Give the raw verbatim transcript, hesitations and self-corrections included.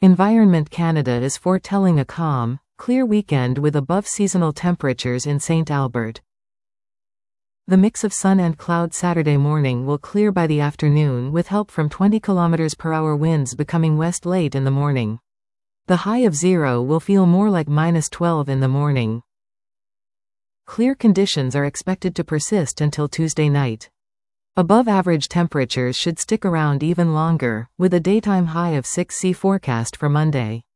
Environment Canada is foretelling a calm, clear weekend with above-seasonal temperatures in Saint Albert. The mix of sun and cloud Saturday morning will clear by the afternoon with help from twenty kilometers per hour winds becoming west late in the morning. The high of zero will feel more like minus twelve in the morning. Clear conditions are expected to persist until Tuesday night. Above-average temperatures should stick around even longer, with a daytime high of six C forecast for Monday.